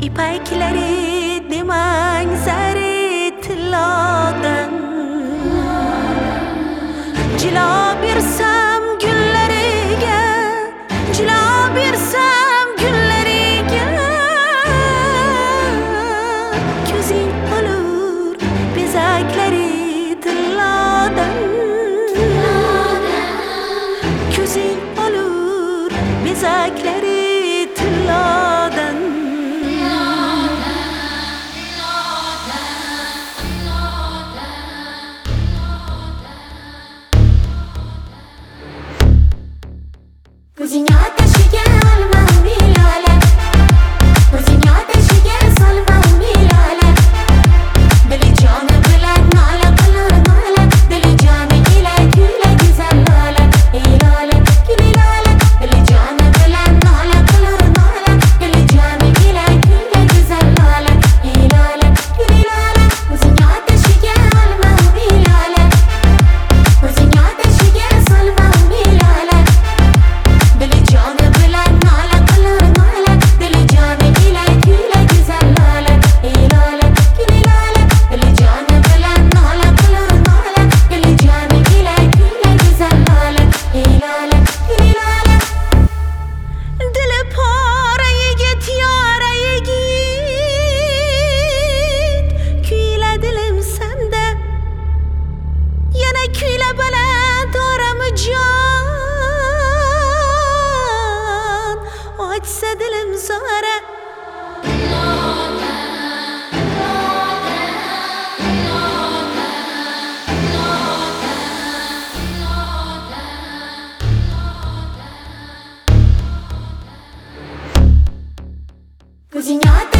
İpekleri dimenzeri tilladan Cila birsem gülleriga Cila birsem gülleriga Gözün olur bezekleri tilladan Gözün olur bezekleri tilladan Gözüne ateşiye almam bilale Gözüne ateşiye salmam bilale Deli canı bilen nale kılır nale Deli canı ile güle güzel lale İlale gül ilale Deli canı bilen nale kılır nale Deli canı ile güle güzel lale İlale gül ilale Gözüne ateşiye almam bilale Gözüne ateşiye salmam bilale Deli canı bilen nale kılır nale Deli canı ile güle güzel lale İlale gül ilale Deli canı bilen nale kılır nale Deli canı ile güle güzel lale İlale gül ilale Dili parayı git yarayı git Küyle dilim sende Yine küyle bana doğramı can Açsa dilim zara Gözüne